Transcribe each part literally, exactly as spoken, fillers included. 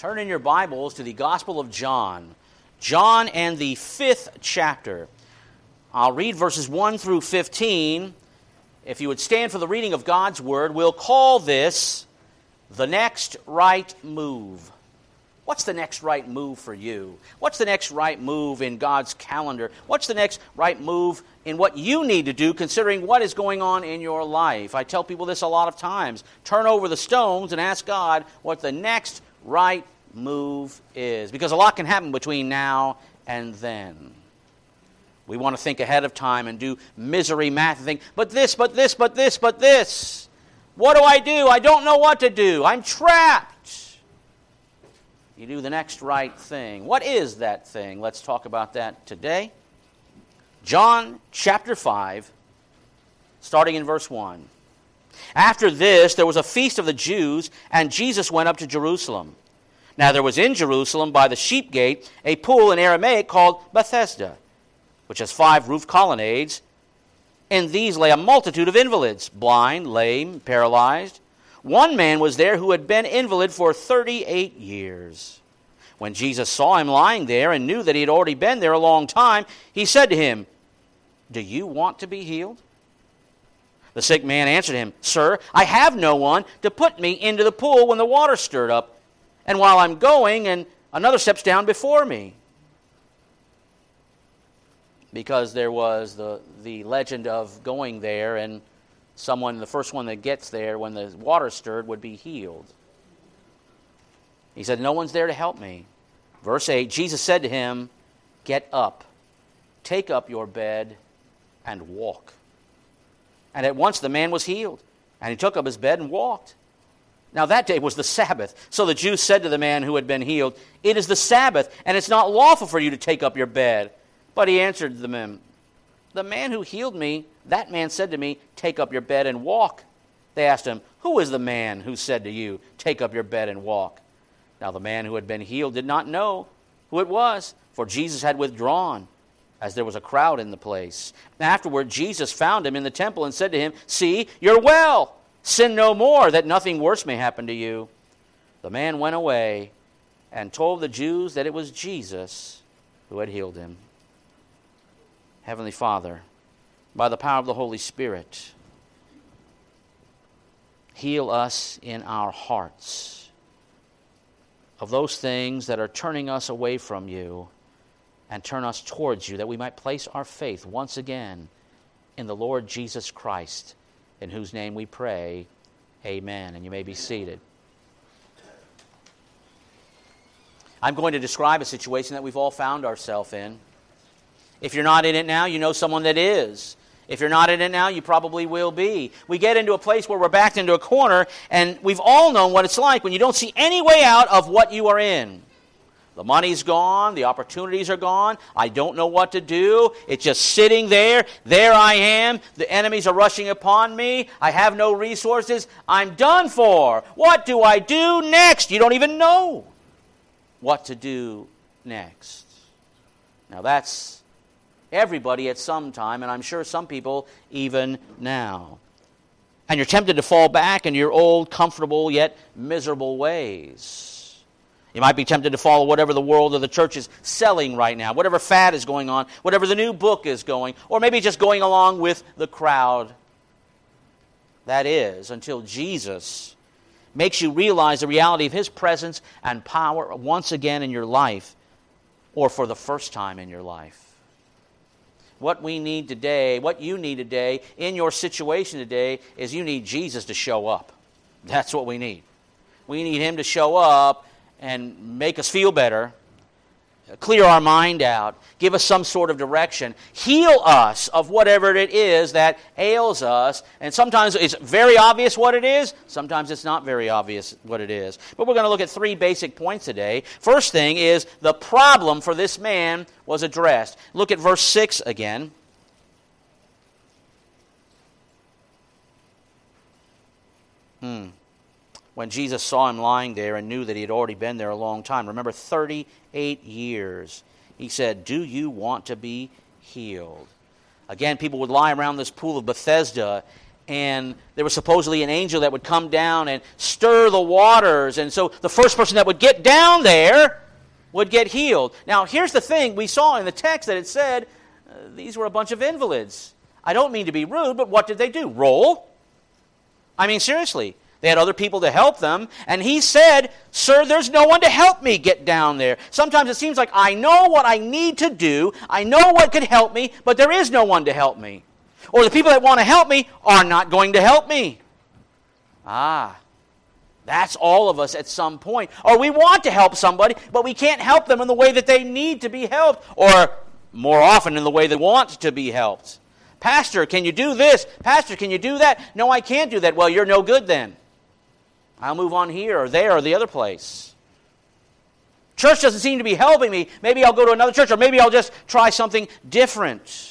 Turn in your Bibles to the Gospel of John. John and the fifth chapter. I'll read verses one through fifteen. If you would stand for the reading of God's Word, we'll call this the next right move. What's the next right move for you? What's the next right move in God's calendar? What's the next right move in what you need to do, considering what is going on in your life? I tell people this a lot of times. Turn over the stones and ask God what the next right move is, because a lot can happen between now and then. We want to think ahead of time and do misery math and think, but this, but this, but this, but this. What do I do? I don't know what to do. I'm trapped. You do the next right thing. What is that thing? Let's talk about that today. John chapter five, starting in verse one. After this, there was a feast of the Jews, and Jesus went up to Jerusalem. Now there was in Jerusalem by the sheep gate a pool in Aramaic called Bethesda, which has five roof colonnades. In these lay a multitude of invalids, blind, lame, paralyzed. One man was there who had been invalid for thirty-eight years. When Jesus saw him lying there and knew that he had already been there a long time, he said to him, "Do you want to be healed?" The sick man answered him, "Sir, I have no one to put me into the pool when the water stirred up, and while I'm going, and another steps down before me." Because there was the, the legend of going there, and someone, the first one that gets there when the water stirred, would be healed. He said, "No one's there to help me." Verse eight, Jesus said to him, "Get up, take up your bed, and walk." And at once the man was healed, and he took up his bed and walked. Now that day was the Sabbath. So the Jews said to the man who had been healed, "It is the Sabbath, and it's not lawful for you to take up your bed." But he answered them, "The man who healed me, that man said to me, 'Take up your bed and walk.'" They asked him, "Who is the man who said to you, 'Take up your bed and walk'?" Now the man who had been healed did not know who it was, for Jesus had withdrawn, as there was a crowd in the place. Afterward, Jesus found him in the temple and said to him, "See, you're well. Sin no more, that nothing worse may happen to you." The man went away and told the Jews that it was Jesus who had healed him. Heavenly Father, by the power of the Holy Spirit, heal us in our hearts of those things that are turning us away from you, and turn us towards you, that we might place our faith once again in the Lord Jesus Christ, in whose name we pray. Amen. And you may be seated. I'm going to describe a situation that we've all found ourselves in. If you're not in it now, you know someone that is. If you're not in it now, you probably will be. We get into a place where we're backed into a corner, and we've all known what it's like when you don't see any way out of what you are in. The money's gone. The opportunities are gone. I don't know what to do. It's just sitting there. There I am. The enemies are rushing upon me. I have no resources. I'm done for. What do I do next? You don't even know what to do next. Now that's everybody at some time, and I'm sure some people even now. And you're tempted to fall back into your old, comfortable, yet miserable ways. You might be tempted to follow whatever the world or the church is selling right now, whatever fad is going on, whatever the new book is going, or maybe just going along with the crowd. That is, until Jesus makes you realize the reality of His presence and power once again in your life, or for the first time in your life. What we need today, what you need today, in your situation today, is you need Jesus to show up. That's what we need. We need Him to show up and make us feel better, clear our mind out, give us some sort of direction, heal us of whatever it is that ails us. And sometimes it's very obvious what it is, sometimes it's not very obvious what it is. But we're going to look at three basic points today. First thing is the problem for this man was addressed. Look at verse six again. Hmm. When Jesus saw him lying there and knew that he had already been there a long time, remember, thirty-eight years, he said, "Do you want to be healed?" Again, people would lie around this pool of Bethesda, And there was supposedly an angel that would come down and stir the waters. And so the first person that would get down there would get healed. Now, here's the thing. We saw in the text that it said uh, these were a bunch of invalids. I don't mean to be rude, but what did they do? Roll? I mean, seriously. They had other people to help them. And he said, sir, there's no one to help me get down there. Sometimes it seems like I know what I need to do. I know what could help me, but there is no one to help me. Or the people that want to help me are not going to help me. Ah, that's all of us at some point. Or we want to help somebody, but we can't help them in the way that they need to be helped. Or more often in the way they want to be helped. Pastor, can you do this? Pastor, can you do that? No, I can't do that. Well, you're no good then. I'll move on here or there or the other place. Church doesn't seem to be helping me. Maybe I'll go to another church, or maybe I'll just try something different.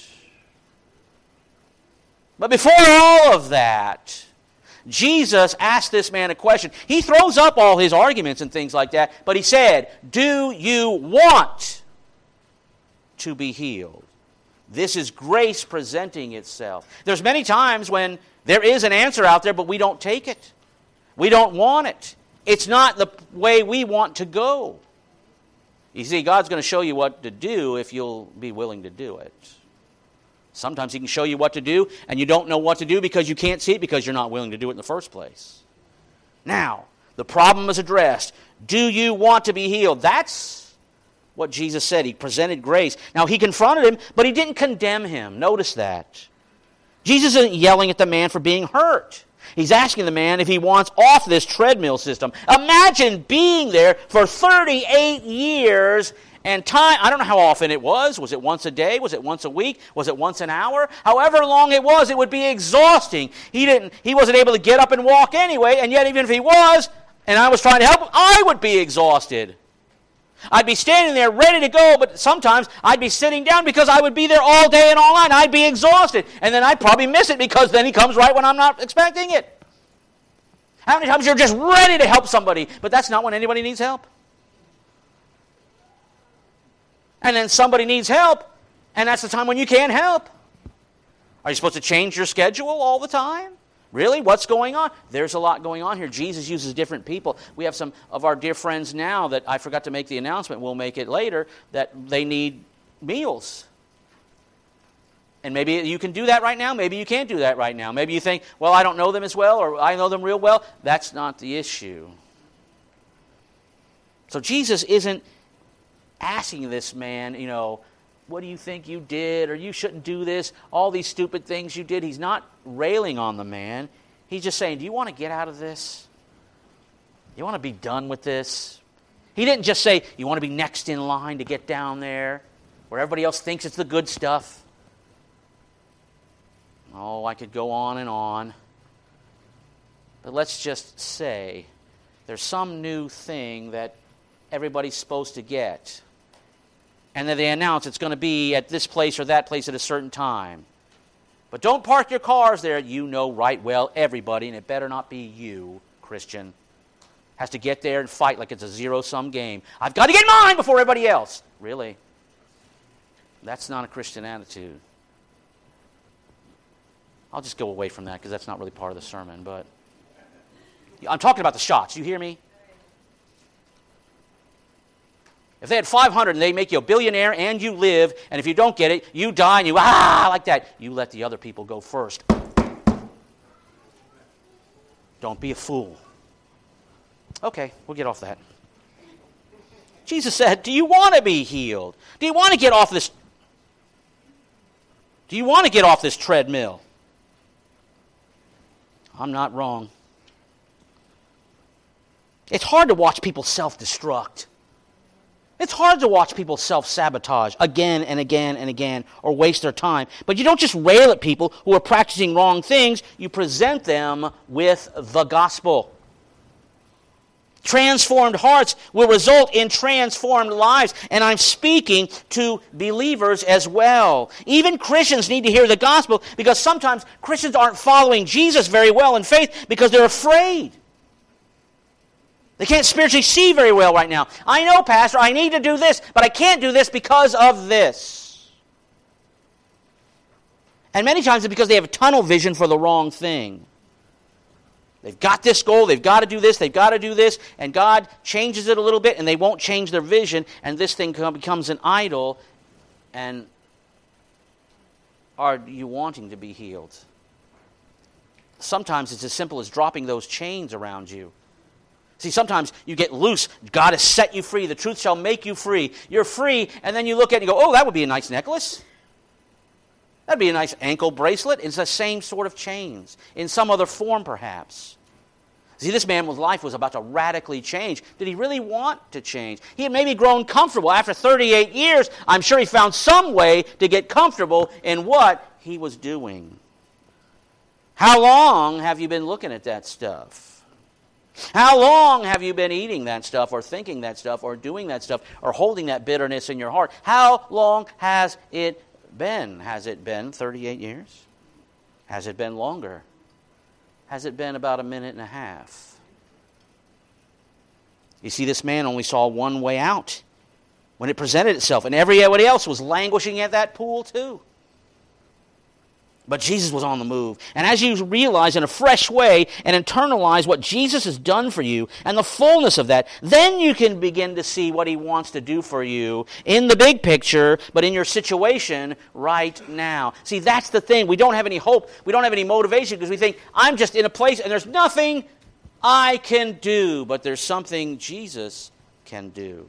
But before all of that, Jesus asked this man a question. He throws up all his arguments and things like that, but he said, do you want to be healed? This is grace presenting itself. There's many times when there is an answer out there, but we don't take it. We don't want it. It's not the way we want to go. You see, God's going to show you what to do if you'll be willing to do it. Sometimes He can show you what to do, and you don't know what to do because you can't see it because you're not willing to do it in the first place. Now, the problem is addressed. Do you want to be healed? That's what Jesus said. He presented grace. Now, He confronted him, but He didn't condemn him. Notice that. Jesus isn't yelling at the man for being hurt. He's asking the man if he wants off this treadmill system. Imagine being there for thirty-eight years and time. I don't know how often it was. Was it once a day? Was it once a week? Was it once an hour? However long it was, it would be exhausting. He didn't. He wasn't able to get up and walk anyway, and yet even if he was, and I was trying to help him, I would be exhausted. I'd be standing there ready to go, but sometimes I'd be sitting down because I would be there all day and all night. I'd be exhausted. And then I'd probably miss it because then he comes right when I'm not expecting it. How many times you're just ready to help somebody, but that's not when anybody needs help? And then somebody needs help, and that's the time when you can't help. Are you supposed to change your schedule all the time? Really? What's going on? There's a lot going on here. Jesus uses different people. We have some of our dear friends now that I forgot to make the announcement. We'll make it later, that they need meals. And maybe you can do that right now. Maybe you can't do that right now. Maybe you think, well, I don't know them as well, or I know them real well. That's not the issue. So Jesus isn't asking this man, you know, what do you think you did, or you shouldn't do this, all these stupid things you did. He's not railing on the man. He's just saying, do you want to get out of this? You want to be done with this? He didn't just say, you want to be next in line to get down there, where everybody else thinks it's the good stuff. Oh, I could go on and on. But let's just say there's some new thing that everybody's supposed to get. And then they announce it's going to be at this place or that place at a certain time. But don't park your cars there. You know right well everybody, and it better not be you, Christian, has to get there and fight like it's a zero-sum game. I've got to get mine before everybody else. Really? That's not a Christian attitude. I'll just go away from that because that's not really part of the sermon. But I'm talking about the shots. You hear me? If they had five hundred and they make you a billionaire and you live, and if you don't get it, you die and you, ah, like that, you let the other people go first. Don't be a fool. Okay, we'll get off that. Jesus said, do you want to be healed? Do you want to get off this? Do you want to get off this treadmill? I'm not wrong. It's hard to watch people self-destruct. It's hard to watch people self-sabotage again and again and again or waste their time. But you don't just rail at people who are practicing wrong things. You present them with the gospel. Transformed hearts will result in transformed lives. And I'm speaking to believers as well. Even Christians need to hear the gospel because sometimes Christians aren't following Jesus very well in faith because they're afraid. They can't spiritually see very well right now. I know, Pastor, I need to do this, but I can't do this because of this. And many times it's because they have a tunnel vision for the wrong thing. They've got this goal, they've got to do this, they've got to do this, and God changes it a little bit, and they won't change their vision, and this thing becomes an idol. And are you wanting to be healed? Sometimes it's as simple as dropping those chains around you. See, sometimes you get loose. God has set you free. The truth shall make you free. You're free, and then you look at it and you go, oh, that would be a nice necklace. That'd be a nice ankle bracelet. It's the same sort of chains, in some other form perhaps. See, this man's life was about to radically change. Did he really want to change? He had maybe grown comfortable. After thirty-eight years, I'm sure he found some way to get comfortable in what he was doing. How long have you been looking at that stuff? How long have you been eating that stuff or thinking that stuff or doing that stuff or holding that bitterness in your heart? How long has it been? Has it been thirty-eight years? Has it been longer? Has it been about a minute and a half? You see, this man only saw one way out when it presented itself, and everybody else was languishing at that pool too. But Jesus was on the move. And as you realize in a fresh way and internalize what Jesus has done for you and the fullness of that, then you can begin to see what he wants to do for you in the big picture, but in your situation right now. See, that's the thing. We don't have any hope. We don't have any motivation because we think, I'm just in a place and there's nothing I can do. But there's something Jesus can do.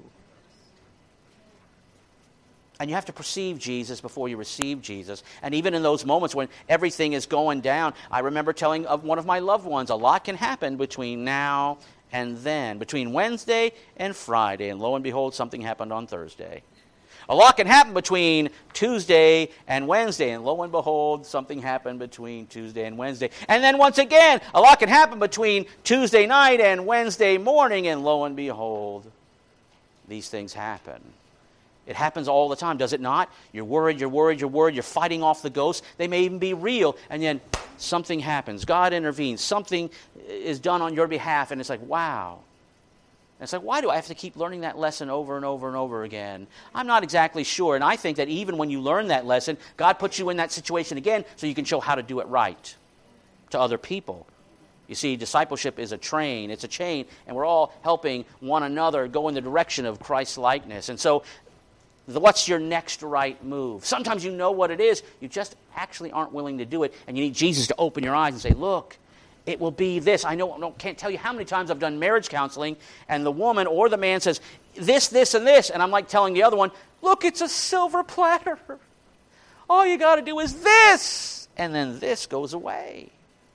And you have to perceive Jesus before you receive Jesus. And even in those moments when everything is going down, I remember telling of one of my loved ones, a lot can happen between now and then, between Wednesday and Friday. And lo and behold, something happened on Thursday. A lot can happen between Tuesday and Wednesday. And lo and behold, something happened between Tuesday and Wednesday. And then once again, a lot can happen between Tuesday night and Wednesday morning. And lo and behold, these things happen. It happens all the time, does it not? You're worried, you're worried, you're worried, you're fighting off the ghosts. They may even be real, and then something happens. God intervenes. Something is done on your behalf, and it's like, wow. And it's like, why do I have to keep learning that lesson over and over and over again? I'm not exactly sure, and I think that even when you learn that lesson, God puts you in that situation again so you can show how to do it right to other people. You see, discipleship is a train, it's a chain, and we're all helping one another go in the direction of Christ's likeness. And so, what's your next right move? Sometimes you know what it is, you just actually aren't willing to do it, and you need Jesus to open your eyes and say, look, it will be this. I know, I can't tell you how many times I've done marriage counseling, and the woman or the man says, this, this, and this, and I'm like telling the other one, look, it's a silver platter. All you got to do is this, and then this goes away.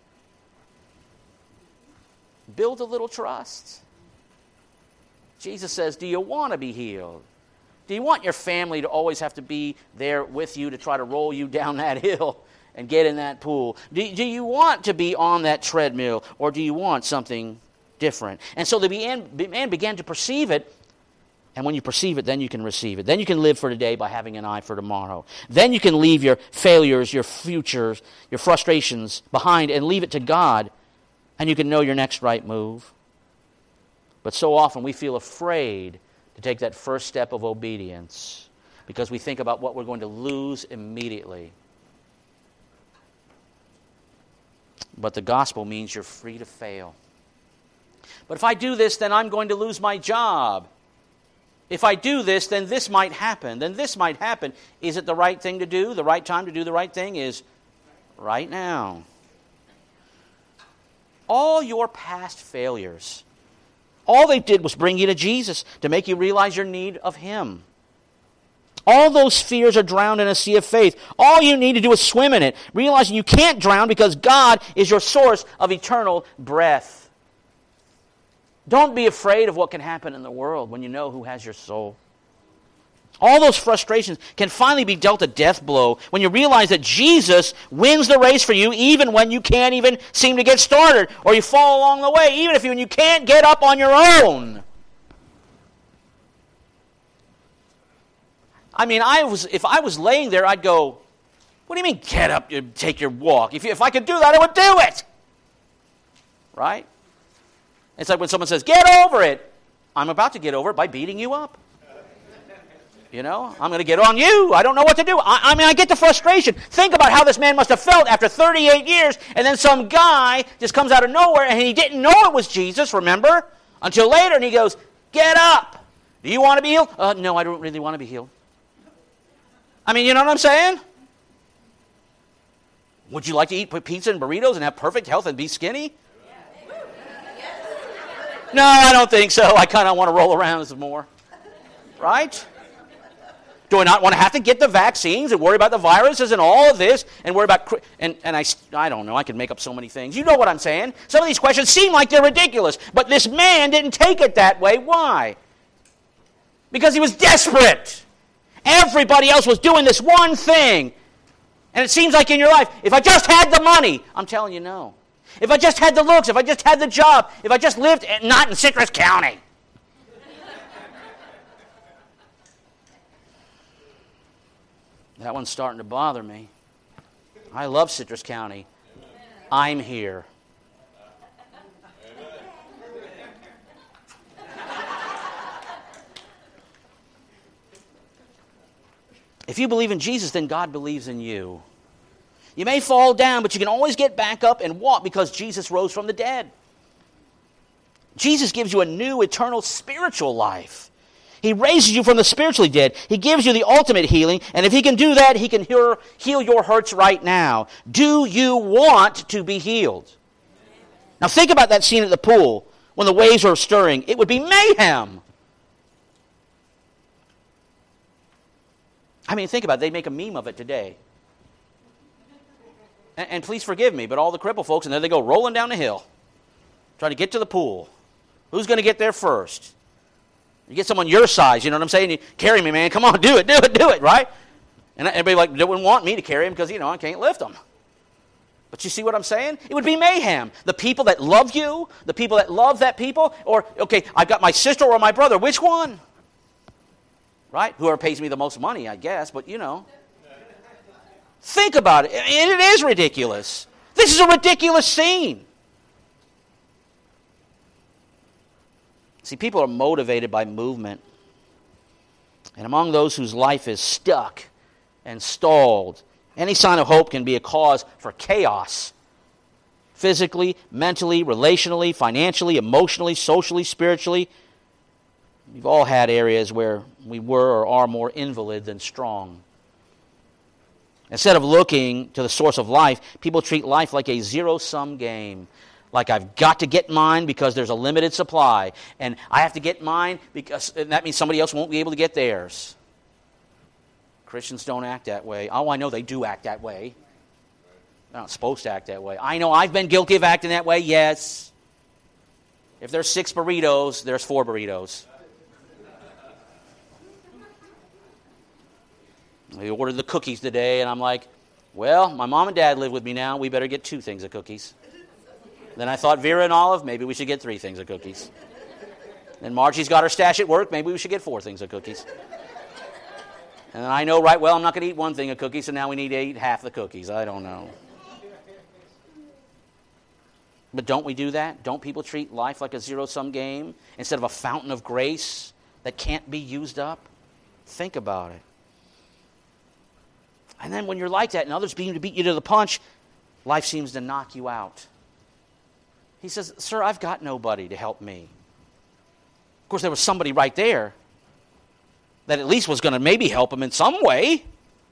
Build a little trust. Jesus says, do you want to be healed? Do you want your family to always have to be there with you to try to roll you down that hill and get in that pool? Do, do you want to be on that treadmill, or do you want something different? And so the man began to perceive it, and when you perceive it, then you can receive it. Then you can live for today by having an eye for tomorrow. Then you can leave your failures, your futures, your frustrations behind and leave it to God, and you can know your next right move. But so often we feel afraid to take that first step of obedience because we think about what we're going to lose immediately. But the gospel means you're free to fail. But if I do this, then I'm going to lose my job. If I do this, then this might happen. Then this might happen. Is it the right thing to do? The right time to do the right thing is right now. All your past failures, all they did was bring you to Jesus to make you realize your need of Him. All those fears are drowned in a sea of faith. All you need to do is swim in it, realizing you can't drown because God is your source of eternal breath. Don't be afraid of what can happen in the world when you know who has your soul. All those frustrations can finally be dealt a death blow when you realize that Jesus wins the race for you even when you can't even seem to get started or you fall along the way, even if you, when you can't get up on your own. I mean, I was if I was laying there, I'd go, what do you mean get up and take your walk? If, you, if I could do that, I would do it. Right? It's like when someone says, get over it. I'm about to get over it by beating you up. You know, I'm going to get on you. I don't know what to do. I, I mean, I get the frustration. Think about how this man must have felt after thirty-eight years, and then some guy just comes out of nowhere, and he didn't know it was Jesus, remember? Until later, and he goes, get up. Do you want to be healed? Uh, no, I don't really want to be healed. I mean, you know what I'm saying? Would you like to eat pizza and burritos and have perfect health and be skinny? No, I don't think so. I kind of want to roll around some more. Right? Do I not want to have to get the vaccines and worry about the viruses and all of this and worry about... And, and I, I don't know. I can make up so many things. You know what I'm saying? Some of these questions seem like they're ridiculous. But this man didn't take it that way. Why? Because he was desperate. Everybody else was doing this one thing. And it seems like in your life, if I just had the money, I'm telling you no. If I just had the looks, if I just had the job, if I just lived not in Citrus County. That one's starting to bother me. I love Citrus County. I'm here. If you believe in Jesus, then God believes in you. You may fall down, but you can always get back up and walk because Jesus rose from the dead. Jesus gives you a new, eternal, spiritual life. He raises you from the spiritually dead. He gives you the ultimate healing, and if he can do that, he can heal, heal your hurts right now. Do you want to be healed? Now think about that scene at the pool when the waves were stirring. It would be mayhem. I mean, think about it. They make a meme of it today. And, and please forgive me, but all the crippled folks, and there they go rolling down the hill, trying to get to the pool. Who's going to get there first? You get someone your size, you know what I'm saying? You carry me, man. Come on, do it, do it, do it, right? And everybody like they wouldn't want me to carry him because, you know, I can't lift them. But you see what I'm saying? It would be mayhem. The people that love you, the people that love that people, or, okay, I've got my sister or my brother. Which one? Right? Whoever pays me the most money, I guess, but, you know. Think about it. And it is ridiculous. This is a ridiculous scene. See, people are motivated by movement. And among those whose life is stuck and stalled, any sign of hope can be a cause for chaos. Physically, mentally, relationally, financially, emotionally, socially, spiritually. We've all had areas where we were or are more invalid than strong. Instead of looking to the source of life, people treat life like a zero-sum game. Like I've got to get mine because there's a limited supply. And I have to get mine because and that means somebody else won't be able to get theirs. Christians don't act that way. Oh, I know they do act that way. They're not supposed to act that way. I know I've been guilty of acting that way, yes. If there's six burritos, there's four burritos. We ordered the cookies today, and I'm like, well, my mom and dad live with me now. We better get two things of cookies. Then I thought, Vera and Olive, maybe we should get three things of cookies. Then Margie's got her stash at work. Maybe we should get four things of cookies. And then I know right well I'm not going to eat one thing of cookies, so now we need to eat half the cookies. I don't know. But don't we do that? Don't people treat life like a zero-sum game instead of a fountain of grace that can't be used up? Think about it. And then when you're like that and others begin to beat you to the punch, life seems to knock you out. He says, sir, I've got nobody to help me. Of course, there was somebody right there that at least was going to maybe help him in some way.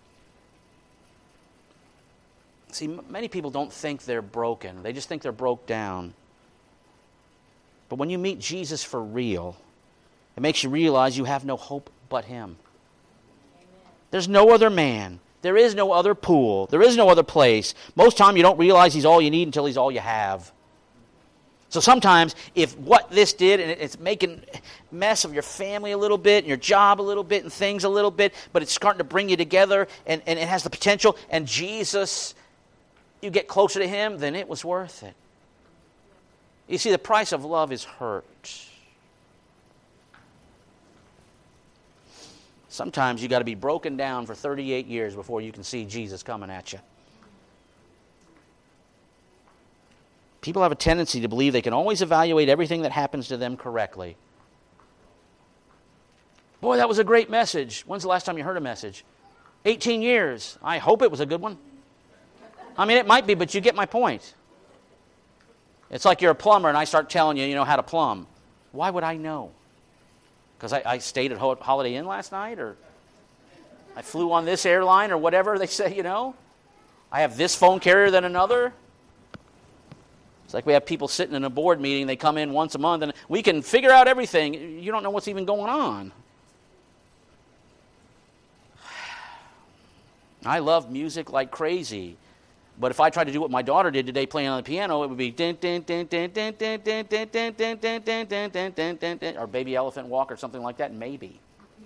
See, many people don't think they're broken. They just think they're broke down. But when you meet Jesus for real, it makes you realize you have no hope but him. Amen. There's no other man. There is no other pool. There is no other place. Most time you don't realize he's all you need until he's all you have. So sometimes if what this did, and it's making a mess of your family a little bit, and your job a little bit, and things a little bit, but it's starting to bring you together, and, and it has the potential, and Jesus, you get closer to him, then it was worth it. You see, the price of love is hurt. Sometimes you got to be broken down for thirty-eight years before you can see Jesus coming at you. People have a tendency to believe they can always evaluate everything that happens to them correctly. Boy, that was a great message. When's the last time you heard a message? eighteen years. I hope it was a good one. I mean, it might be, but you get my point. It's like you're a plumber and I start telling you, you know, how to plumb. Why would I know? Because I, I stayed at Holiday Inn last night, or I flew on this airline, or whatever they say, you know. I have this phone carrier than another. It's like we have people sitting in a board meeting. They come in once a month, and we can figure out everything. You don't know what's even going on. I love music like crazy. But if I tried to do what my daughter did today playing on the piano, it would be din din din din din din din din din din din din din din din din din, or Baby Elephant Walk or something like that, maybe.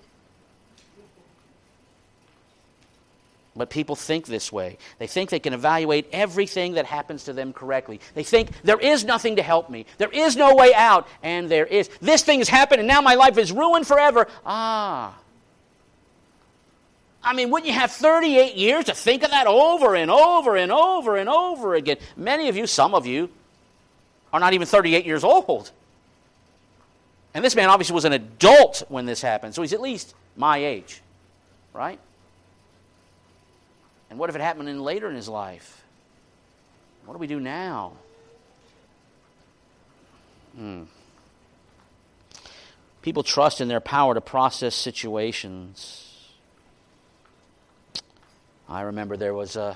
But people think this way. They think they can evaluate everything that happens to them correctly. They think there is nothing to help me. There is no way out, and there is. This thing has happened, and now my life is ruined forever. Ah. I mean, wouldn't you have thirty-eight years to think of that over and over and over and over again? Many of you, some of you, are not even thirty-eight years old. And this man obviously was an adult when this happened, so he's at least my age, right? And what if it happened in later in his life? What do we do now? Hmm. People trust in their power to process situations. I remember there was a,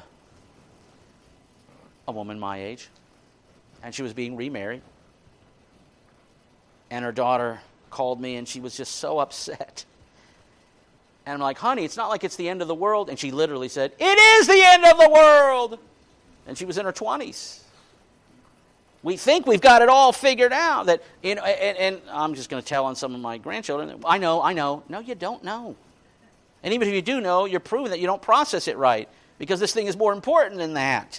a woman my age, and she was being remarried. And her daughter called me, and she was just so upset. And I'm like, honey, it's not like it's the end of the world. And she literally said, it is the end of the world. And she was in her twenties. We think we've got it all figured out. That you know, and, and I'm just going to tell on some of my grandchildren, I know, I know. No, you don't know. And even if you do know, you're proving that you don't process it right. Because this thing is more important than that.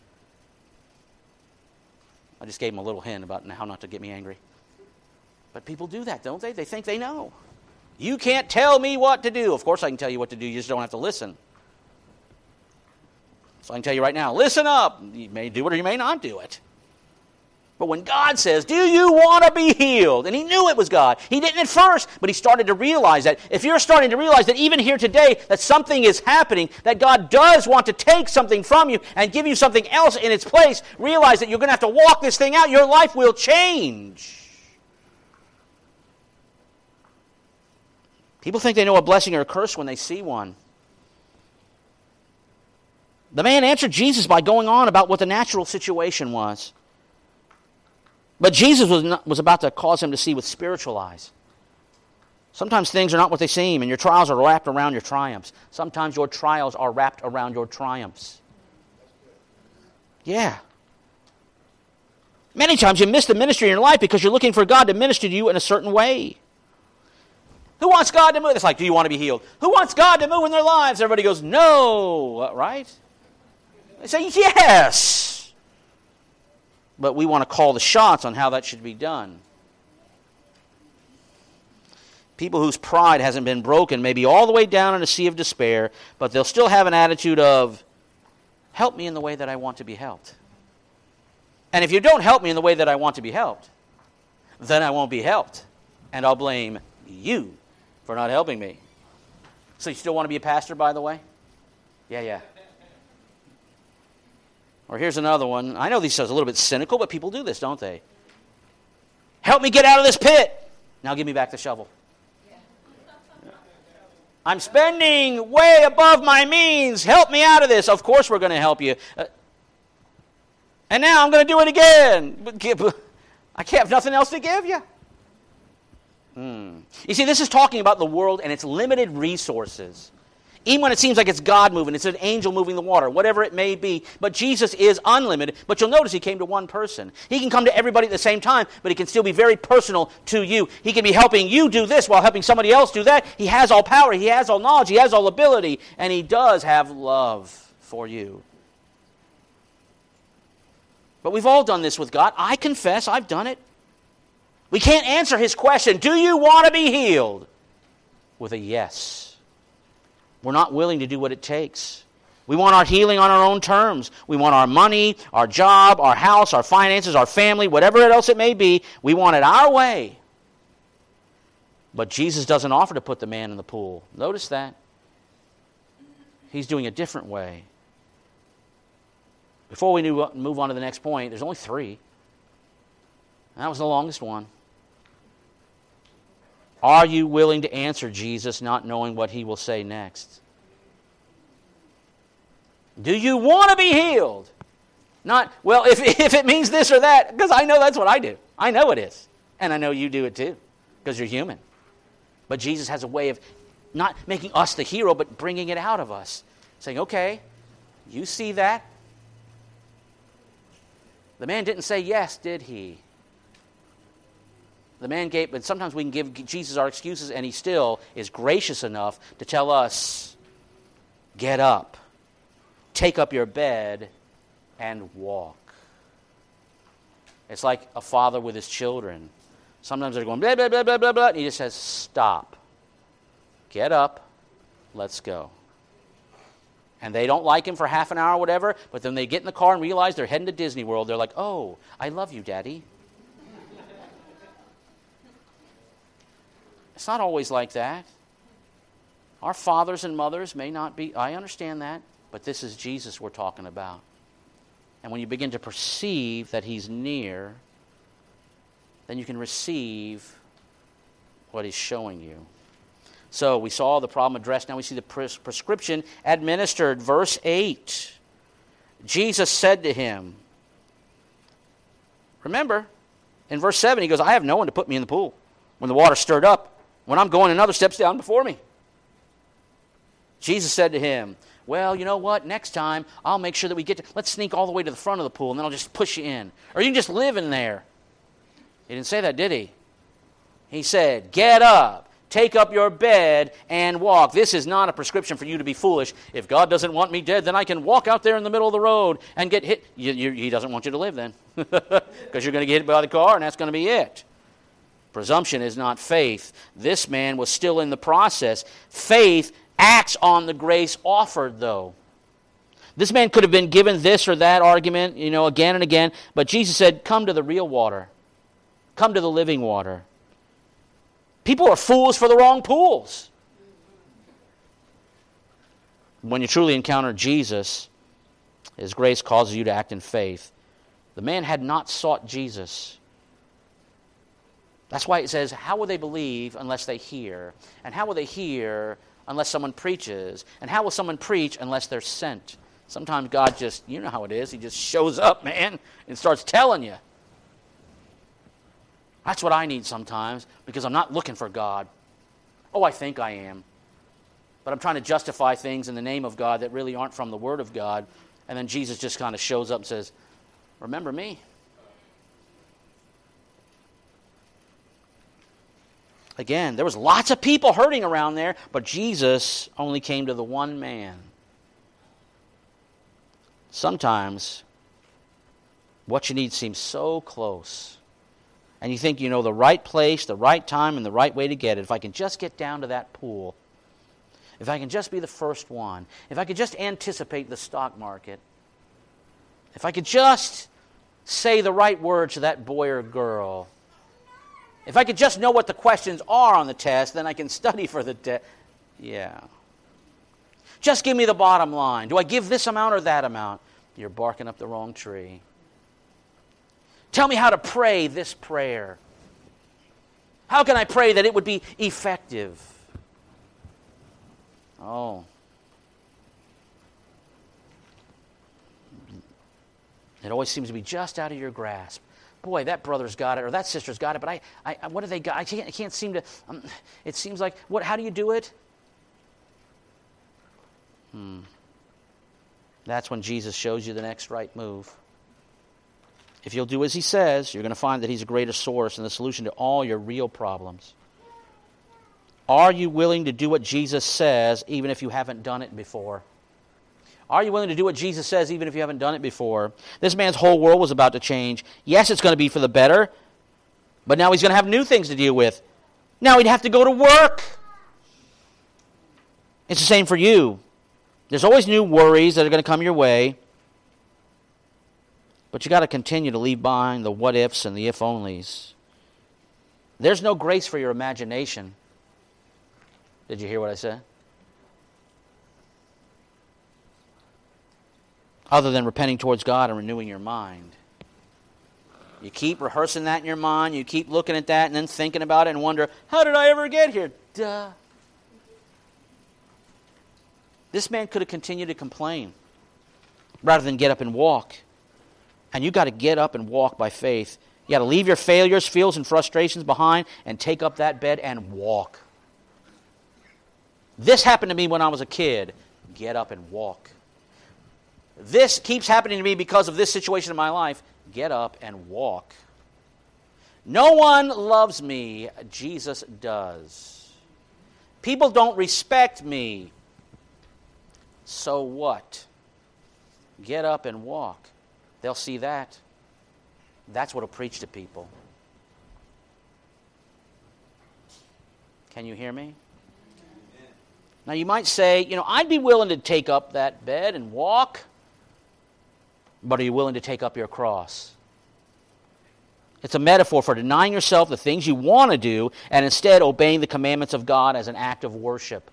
I just gave them a little hint about how not to get me angry. But people do that, don't they? They think they know. You can't tell me what to do. Of course I can tell you what to do. You just don't have to listen. So I can tell you right now, listen up. You may do it or you may not do it. But when God says, do you want to be healed? And he knew it was God. He didn't at first, but he started to realize that. If you're starting to realize that even here today, that something is happening, that God does want to take something from you and give you something else in its place, realize that you're going to have to walk this thing out. Your life will change. People think they know a blessing or a curse when they see one. The man answered Jesus by going on about what the natural situation was. But Jesus was, not, was about to cause him to see with spiritual eyes. Sometimes things are not what they seem, and your trials are wrapped around your triumphs. Sometimes your trials are wrapped around your triumphs. Yeah. Many times you miss the ministry in your life because you're looking for God to minister to you in a certain way. Who wants God to move? It's like, do you want to be healed? Who wants God to move in their lives? Everybody goes, no, right? They say, yes. But we want to call the shots on how that should be done. People whose pride hasn't been broken may be all the way down in a sea of despair, but they'll still have an attitude of, help me in the way that I want to be helped. And if you don't help me in the way that I want to be helped, then I won't be helped. And I'll blame you for not helping me. So you still want to be a pastor, by the way? Yeah, yeah. Or here's another one. I know these sounds a little bit cynical, but people do this, don't they? Help me get out of this pit. Now give me back the shovel. I'm spending way above my means. Help me out of this. Of course we're going to help you. Uh, and now I'm going to do it again. I can't have nothing else to give you. Hmm. You see, this is talking about the world and its limited resources. Even when it seems like it's God moving, it's an angel moving the water, whatever it may be. But Jesus is unlimited. But you'll notice he came to one person. He can come to everybody at the same time, but he can still be very personal to you. He can be helping you do this while helping somebody else do that. He has all power. He has all knowledge. He has all ability. And he does have love for you. But we've all done this with God. I confess I've done it. We can't answer his question, do you want to be healed? With a yes. We're not willing to do what it takes. We want our healing on our own terms. We want our money, our job, our house, our finances, our family, whatever else it may be. We want it our way. But Jesus doesn't offer to put the man in the pool. Notice that. He's doing a different way. Before we move on to the next point, there's only three. And that was the longest one. Are you willing to answer Jesus, not knowing what he will say next? Do you want to be healed? Not, well, if, if it means this or that, because I know that's what I do. I know it is. And I know you do it too, because you're human. But Jesus has a way of not making us the hero, but bringing it out of us. Saying, okay, you see that? The man didn't say yes, did he? The man gave, but sometimes we can give Jesus our excuses, and he still is gracious enough to tell us, get up, take up your bed, and walk. It's like a father with his children. Sometimes they're going blah, blah, blah, blah, blah, blah, and he just says, stop. Get up, let's go. And they don't like him for half an hour or whatever, but then they get in the car and realize they're heading to Disney World. They're like, oh, I love you, Daddy. It's not always like that. Our fathers and mothers may not be, I understand that, but this is Jesus we're talking about. And when you begin to perceive that he's near, then you can receive what he's showing you. So we saw the problem addressed. Now we see the pres- prescription administered. Verse eight. Jesus said to him, remember, in verse seven he goes, I have no one to put me in the pool when the water stirred up, when I'm going another steps down before me. Jesus said to him, well, you know what? Next time I'll make sure that we get to, let's sneak all the way to the front of the pool and then I'll just push you in. Or you can just live in there. He didn't say that, did he? He said, get up. Take up your bed and walk. This is not a prescription for you to be foolish. If God doesn't want me dead, then I can walk out there in the middle of the road and get hit. You, you, he doesn't want you to live then. Because you're going to get hit by the car and that's going to be it. Presumption is not faith. This man was still in the process. Faith acts on the grace offered, though. This man could have been given this or that argument, you know, again and again. But Jesus said, come to the real water. Come to the living water. People are fools for the wrong pools. When you truly encounter Jesus, his grace causes you to act in faith. The man had not sought Jesus. That's why it says, how will they believe unless they hear? And how will they hear unless someone preaches? And how will someone preach unless they're sent? Sometimes God just, you know how it is, he just shows up, man, and starts telling you. That's what I need sometimes, because I'm not looking for God. Oh, I think I am. But I'm trying to justify things in the name of God that really aren't from the Word of God. And then Jesus just kind of shows up and says, remember me. Again, there was lots of people hurting around there, but Jesus only came to the one man. Sometimes what you need seems so close. And you think you know the right place, the right time, and the right way to get it. If I can just get down to that pool. If I can just be the first one. If I could just anticipate the stock market. If I could just say the right words to that boy or girl. If I could just know what the questions are on the test, then I can study for the test. Yeah. Just give me the bottom line. Do I give this amount or that amount? You're barking up the wrong tree. Tell me how to pray this prayer. How can I pray that it would be effective? Oh. It always seems to be just out of your grasp. Boy, that brother's got it, or that sister's got it, but I, I what do they got? I can't, I can't seem to, um, it seems like, what? How do you do it? Hmm. That's when Jesus shows you the next right move. If you'll do as he says, you're going to find that he's a greater source and the solution to all your real problems. Are you willing to do what Jesus says even if you haven't done it before? Are you willing to do what Jesus says even if you haven't done it before? This man's whole world was about to change. Yes, it's going to be for the better, but now he's going to have new things to deal with. Now he'd have to go to work. It's the same for you. There's always new worries that are going to come your way. But you got to continue to leave behind the what-ifs and the if-onlys. There's no grace for your imagination. Did you hear what I said? Other than repenting towards God and renewing your mind. You keep rehearsing that in your mind. You keep looking at that and then thinking about it and wonder, how did I ever get here? Duh. This man could have continued to complain rather than get up and walk. And you got to get up and walk by faith. You got to leave your failures, fears, and frustrations behind and take up that bed and walk. This happened to me when I was a kid. Get up and walk. This keeps happening to me because of this situation in my life. Get up and walk. No one loves me. Jesus does. People don't respect me. So what? Get up and walk. They'll see that. That's what will preach to people. Can you hear me? Now you might say, you know, I'd be willing to take up that bed and walk. But are you willing to take up your cross? It's a metaphor for denying yourself the things you want to do and instead obeying the commandments of God as an act of worship.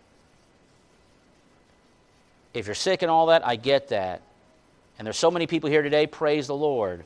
If you're sick and all that, I get that. And there's so many people here today, praise the Lord.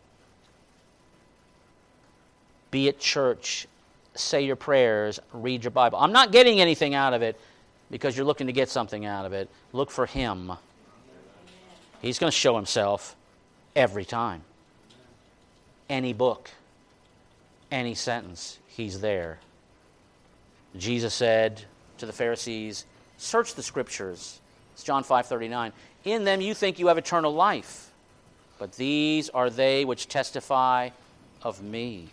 Be at church, say your prayers, read your Bible. I'm not getting anything out of it because you're looking to get something out of it. Look for Him. He's going to show Himself every time. Any book, any sentence, He's there. Jesus said to the Pharisees, search the Scriptures. It's John five thirty-nine. In them you think you have eternal life, but these are they which testify of me.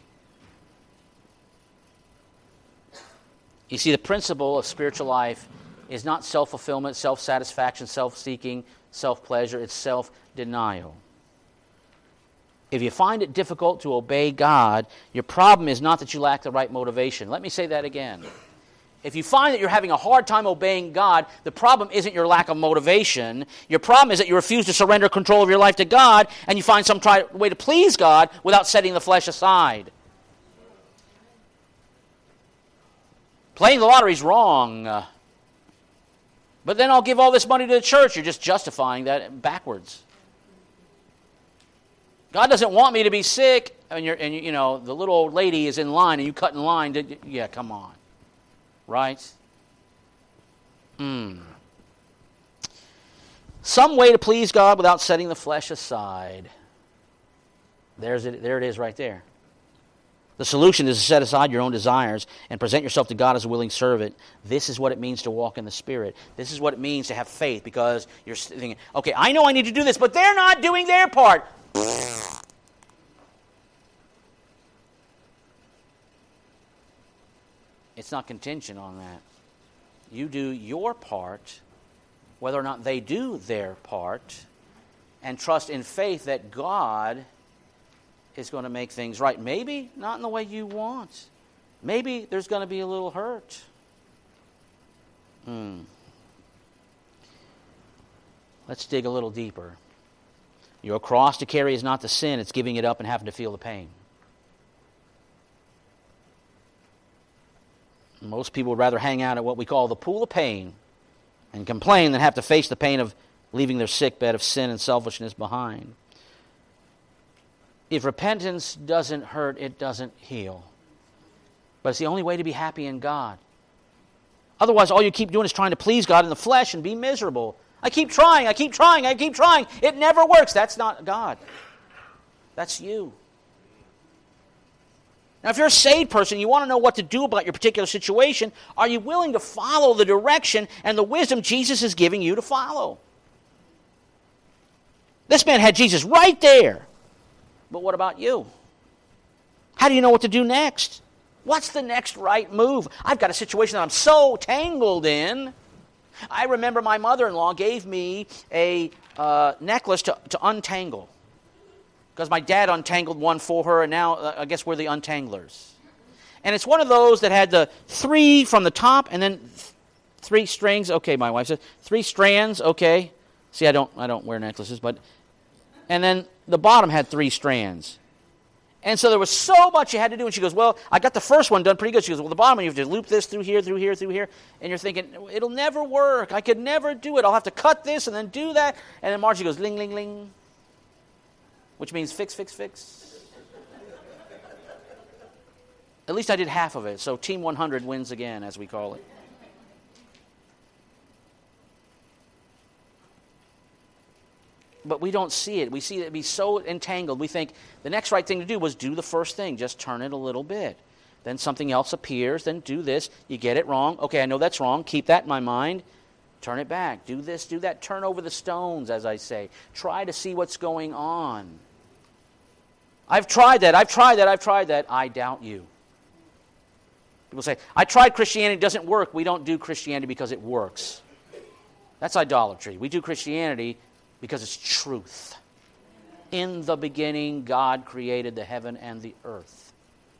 You see, the principle of spiritual life is not self-fulfillment, self-satisfaction, self-seeking, self-pleasure. It's self-denial. If you find it difficult to obey God, your problem is not that you lack the right motivation. Let me say that again. If you find that you're having a hard time obeying God, the problem isn't your lack of motivation. Your problem is that you refuse to surrender control of your life to God, and you find some try, way to please God without setting the flesh aside. Playing the lottery is wrong. Uh, but then I'll give all this money to the church. You're just justifying that backwards. God doesn't want me to be sick, and you're, and you know the little old lady is in line, and you cut in line. To, yeah, come on. Right? Hmm. Some way to please God without setting the flesh aside. There's it, there it is right there. The solution is to set aside your own desires and present yourself to God as a willing servant. This is what it means to walk in the Spirit. This is what it means to have faith, because you're thinking, okay, I know I need to do this, but they're not doing their part. It's not contingent on that. You do your part, whether or not they do their part, and trust in faith that God is going to make things right. Maybe not in the way you want. Maybe there's going to be a little hurt. Hmm. Let's dig a little deeper. Your cross to carry is not the sin, it's giving it up and having to feel the pain. Most people would rather hang out at what we call the pool of pain and complain than have to face the pain of leaving their sick bed of sin and selfishness behind. If repentance doesn't hurt, it doesn't heal. But it's the only way to be happy in God. Otherwise, all you keep doing is trying to please God in the flesh and be miserable. I keep trying, I keep trying, I keep trying. It never works. That's not God. That's you. Now, if you're a saved person, you want to know what to do about your particular situation, are you willing to follow the direction and the wisdom Jesus is giving you to follow? This man had Jesus right there. But what about you? How do you know what to do next? What's the next right move? I've got a situation that I'm so tangled in. I remember my mother-in-law gave me a uh, necklace to, to untangle. Because my dad untangled one for her, and now uh, I guess we're the untanglers. And it's one of those that had the three from the top, and then th- three strings. Okay, my wife says three strands. Okay, see, I don't, I don't wear necklaces, but and then the bottom had three strands. And so there was so much you had to do. And she goes, well, I got the first one done pretty good. She goes, well, the bottom one, you have to loop this through here, through here, through here. And you're thinking, it'll never work. I could never do it. I'll have to cut this and then do that. And then Margie goes, ling, ling, ling. Which means fix, fix, fix. At least I did half of it. So Team one hundred wins again, as we call it. But we don't see it. We see it be so entangled. We think the next right thing to do was do the first thing. Just turn it a little bit. Then something else appears. Then do this. You get it wrong. Okay, I know that's wrong. Keep that in my mind. Turn it back. Do this, do that. Turn over the stones, as I say. Try to see what's going on. I've tried that. I've tried that. I've tried that. I doubt you. People say, I tried Christianity. It doesn't work. We don't do Christianity because it works. That's idolatry. We do Christianity because it's truth. In the beginning, God created the heaven and the earth.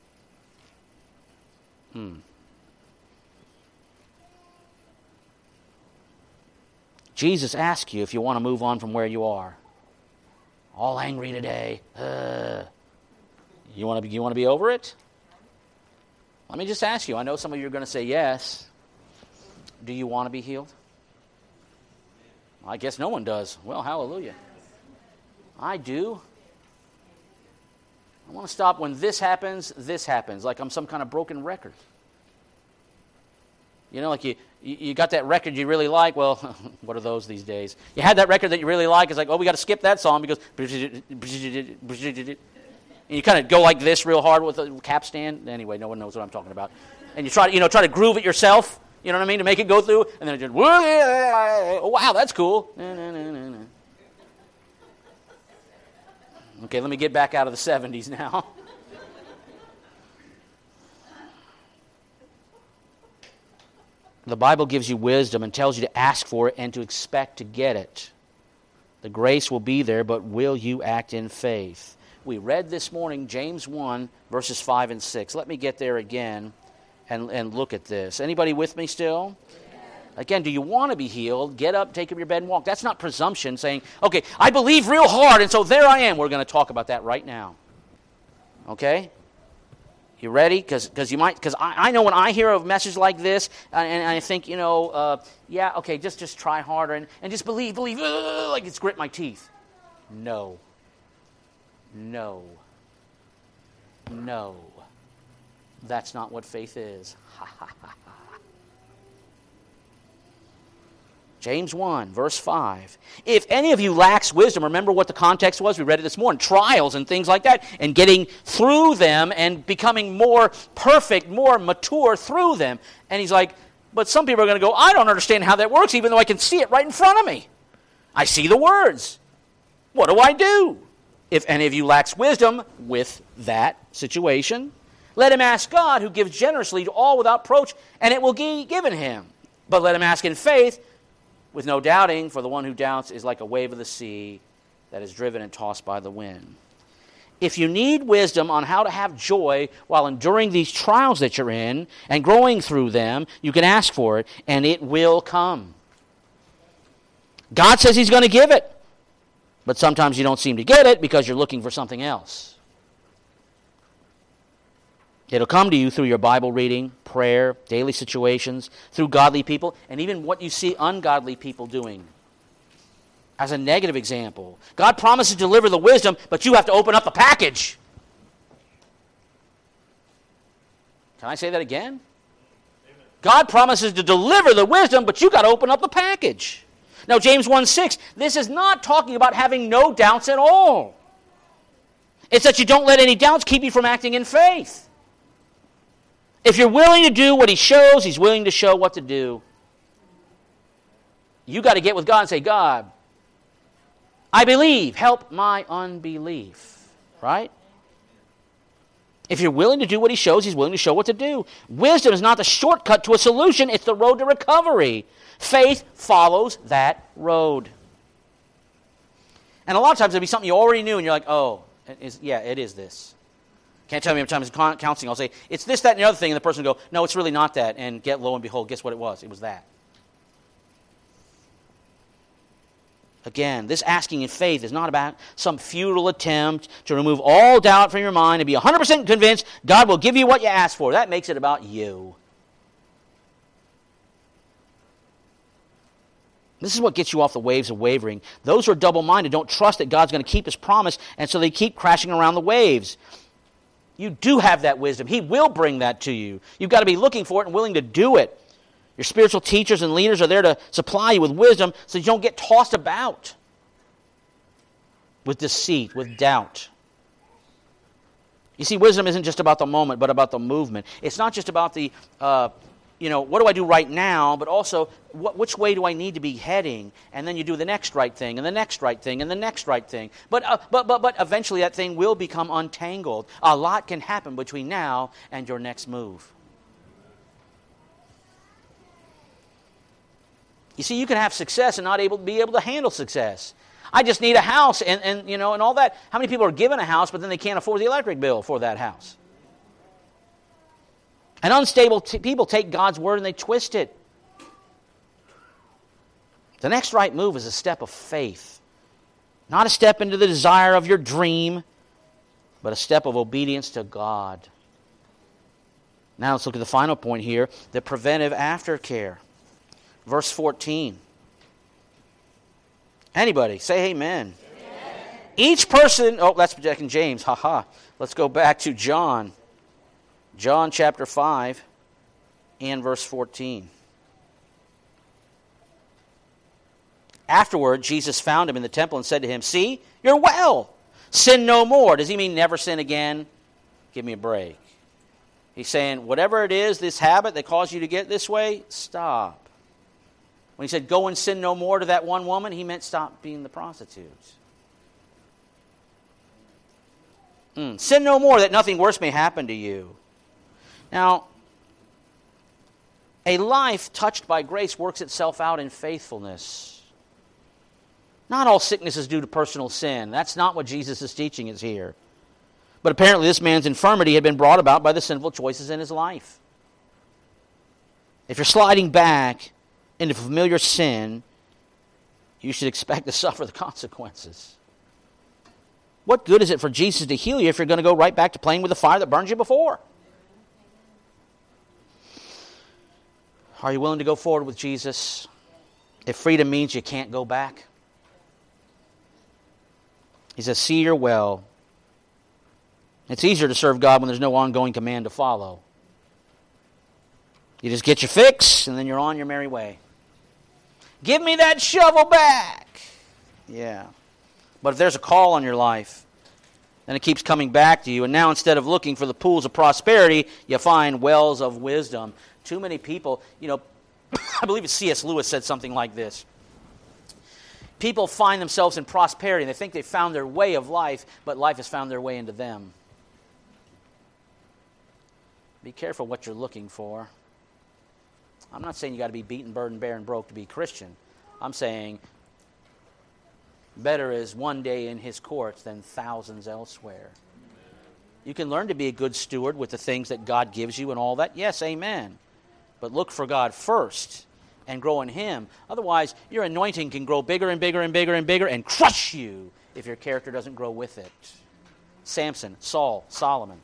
Hmm. Jesus asks you if you want to move on from where you are. All angry today. Uh, you want to be, you want to be over it? Let me just ask you. I know some of you are going to say yes. Do you want to be healed? I guess no one does. Well, hallelujah. I do. I want to stop when this happens, this happens, like I'm some kind of broken record. You know, like you, you got that record you really like. Well, what are those these days? You had that record that you really like. It's like, oh, we got to skip that song because... And you kind of go like this real hard with a capstan. Anyway, no one knows what I'm talking about. And you try to, you know, try to groove it yourself. You know what I mean? To make it go through. And then it just... Oh, wow, that's cool. Okay, let me get back out of the seventies now. The Bible gives you wisdom and tells you to ask for it and to expect to get it. The grace will be there, but will you act in faith? We read this morning James one, verses five and six. Let me get there again and, and look at this. Anybody with me still? Again, do you want to be healed? Get up, take up your bed, and walk. That's not presumption saying, okay, I believe real hard, and so there I am. We're going to talk about that right now. Okay? You ready? Because you might. Because I, I know when I hear a message like this, and, and I think, you know, uh, yeah, okay, just just try harder and, and just believe, believe, uh, like it's grit my teeth. No. No. No. That's not what faith is. Ha ha ha ha. James one, verse five. If any of you lacks wisdom, remember what the context was? We read it this morning. Trials and things like that. And getting through them and becoming more perfect, more mature through them. And he's like, but some people are going to go, I don't understand how that works, even though I can see it right in front of me. I see the words. What do I do? If any of you lacks wisdom with that situation, let him ask God, who gives generously to all without reproach, and it will be given him. But let him ask in faith, with no doubting, for the one who doubts is like a wave of the sea that is driven and tossed by the wind. If you need wisdom on how to have joy while enduring these trials that you're in and growing through them, you can ask for it, and it will come. God says he's going to give it, but sometimes you don't seem to get it because you're looking for something else. It'll come to you through your Bible reading, prayer, daily situations, through godly people, and even what you see ungodly people doing. As a negative example, God promises to deliver the wisdom, but you have to open up the package. Can I say that again? Amen. God promises to deliver the wisdom, but you got to open up the package. Now, James one six, this is not talking about having no doubts at all. It's that you don't let any doubts keep you from acting in faith. If you're willing to do what he shows, he's willing to show what to do. You got to get with God and say, God, I believe, help my unbelief. Right? If you're willing to do what he shows, he's willing to show what to do. Wisdom is not the shortcut to a solution, it's the road to recovery. Faith follows that road. And a lot of times it'll be something you already knew and you're like, oh, it is, yeah, it is this. Can't tell me how many times in counseling I'll say, it's this, that, and the other thing, and the person will go, no, it's really not that. And get lo and behold, guess what it was? It was that. Again, this asking in faith is not about some futile attempt to remove all doubt from your mind and be one hundred percent convinced God will give you what you ask for. That makes it about you. This is what gets you off the waves of wavering. Those who are double-minded don't trust that God's going to keep His promise, and so they keep crashing around the waves. You do have that wisdom. He will bring that to you. You've got to be looking for it and willing to do it. Your spiritual teachers and leaders are there to supply you with wisdom so you don't get tossed about with deceit, with doubt. You see, wisdom isn't just about the moment, but about the movement. It's not just about the, uh, you know, what do I do right now, but also what, which way do I need to be heading? And then you do the next right thing, and the next right thing, and the next right thing. But, uh, but, but, but eventually that thing will become untangled. A lot can happen between now and your next move. You see, you can have success and not able to be able to handle success. I just need a house and, and you know and all that. How many people are given a house, but then they can't afford the electric bill for that house? And unstable t- people take God's word and they twist it. The next right move is a step of faith. Not a step into the desire of your dream, but a step of obedience to God. Now let's look at the final point here, the preventive aftercare. Verse fourteen. Anybody, say amen. Amen. Each person, oh, that's Jack and James, haha. Let's go back to John. John chapter five and verse fourteen. Afterward, Jesus found him in the temple and said to him, "See, you're well. Sin no more." Does he mean never sin again? Give me a break. He's saying, whatever it is, this habit that caused you to get this way, stop. When he said, go and sin no more to that one woman, he meant stop being the prostitutes. Mm. Sin no more that nothing worse may happen to you. Now, a life touched by grace works itself out in faithfulness. Not all sickness is due to personal sin. That's not what Jesus is teaching us here. But apparently this man's infirmity had been brought about by the sinful choices in his life. If you're sliding back into familiar sin, you should expect to suffer the consequences. What good is it for Jesus to heal you if you're going to go right back to playing with the fire that burned you before? Are you willing to go forward with Jesus if freedom means you can't go back? He says, see, you're well. It's easier to serve God when there's no ongoing command to follow. You just get your fix, and then you're on your merry way. Give me that shovel back. Yeah. But if there's a call on your life, then it keeps coming back to you. And now instead of looking for the pools of prosperity, you find wells of wisdom. Too many people, you know, I believe it's C S Lewis said something like this. People find themselves in prosperity, and they think they've found their way of life, but life has found their way into them. Be careful what you're looking for. I'm not saying you got to be beaten, burdened, bare, and broke to be Christian. I'm saying better is one day in His courts than thousands elsewhere. You can learn to be a good steward with the things that God gives you and all that. Yes, amen. But look for God first and grow in Him. Otherwise, your anointing can grow bigger and bigger and bigger and bigger and crush you if your character doesn't grow with it. Samson, Saul, Solomon.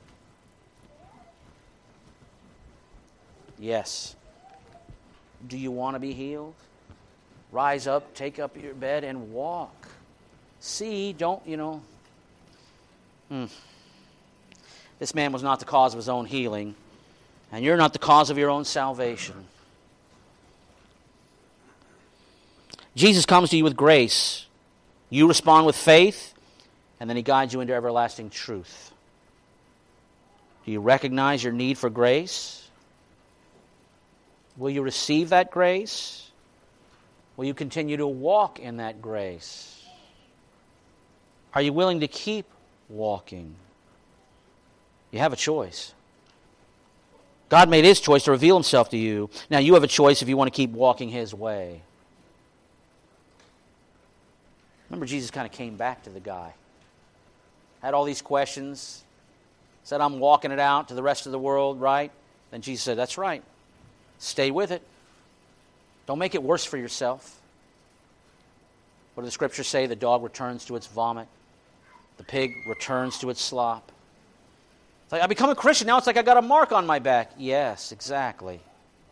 Yes. Do you want to be healed? Rise up, take up your bed, and walk. See, don't, you know. Hmm. This man was not the cause of his own healing, and you're not the cause of your own salvation. Jesus comes to you with grace. You respond with faith, and then He guides you into everlasting truth. Do you recognize your need for grace? Will you receive that grace? Will you continue to walk in that grace? Are you willing to keep walking? You have a choice. God made His choice to reveal Himself to you. Now you have a choice if you want to keep walking His way. Remember, Jesus kind of came back to the guy. Had all these questions. Said, I'm walking it out to the rest of the world, right? Then Jesus said, that's right. Stay with it. Don't make it worse for yourself. What do the Scriptures say? The dog returns to its vomit. The pig returns to its slop. It's like, I become a Christian, now it's like I got a mark on my back. Yes, exactly.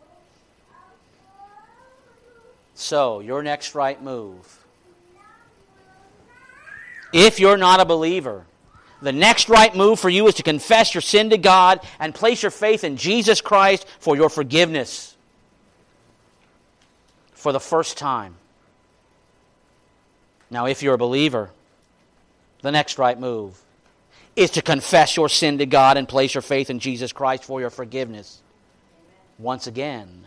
So, your next right move. If you're not a believer, the next right move for you is to confess your sin to God and place your faith in Jesus Christ for your forgiveness. For the first time. Now, if you're a believer, the next right move is to confess your sin to God and place your faith in Jesus Christ for your forgiveness. Once again.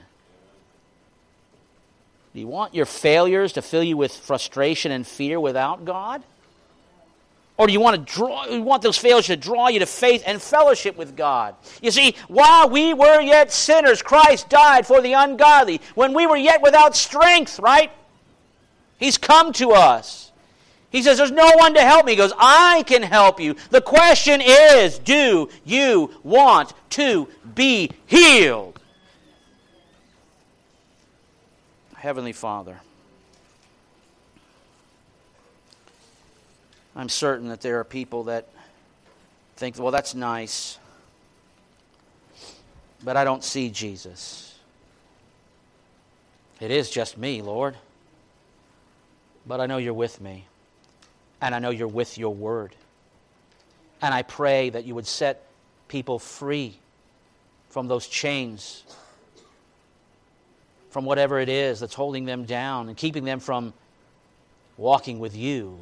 Do you want your failures to fill you with frustration and fear without God? Or do you want to draw you want those failures to draw you to faith and fellowship with God? You see, while we were yet sinners, Christ died for the ungodly. When we were yet without strength, right? He's come to us. He says, there's no one to help me. He goes, I can help you. The question is, do you want to be healed? Heavenly Father, I'm certain that there are people that think, well, that's nice, but I don't see Jesus. It is just me, Lord, but I know you're with me, and I know you're with your word. And I pray that you would set people free from those chains, from whatever it is that's holding them down and keeping them from walking with you.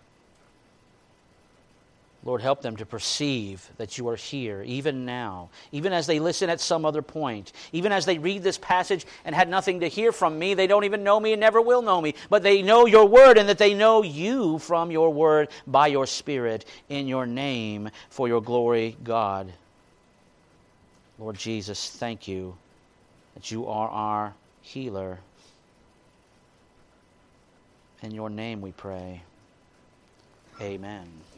Lord, help them to perceive that you are here, even now, even as they listen at some other point, even as they read this passage and had nothing to hear from me. They don't even know me and never will know me, but they know your word and that they know you from your word by your Spirit in your name for your glory, God. Lord Jesus, thank you that you are our healer. In your name we pray. Amen.